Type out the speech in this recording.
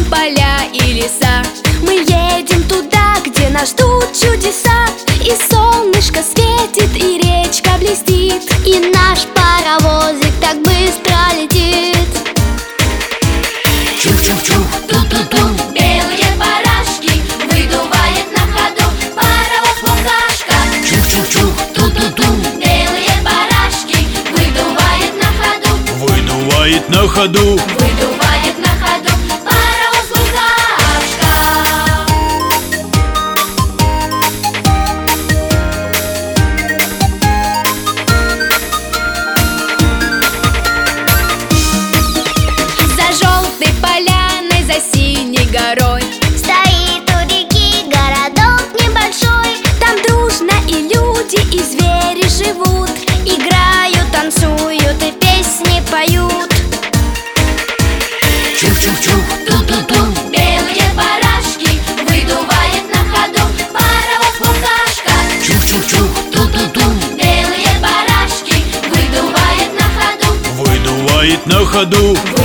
поля и леса. Мы едем туда, где нас ждут чудеса. И солнышко светит, и речка блестит, и наш паровозик так быстро летит. Чух-чух-чух, ту-ту-ту, белые барашки, выдувает на ходу паровоз-букашка. Чух-чух-чух, ту-ту-ту, белые барашки, выдувает на ходу, выдувает на ходу, выдувает на ходу паровоз-букашка. За желтой поляной, за синей горой Стоит у реки городок небольшой. там дружно и люди, и звери живут, Играют, танцуют и песни поют. Чух-чух-чух, ту-ту-ту, белые барашки, выдувает на ходу паровоз-букашка. чух-чух-чух, ту-ту-ту, Белые барашки, выдувает на ходу, выдувает на ходу,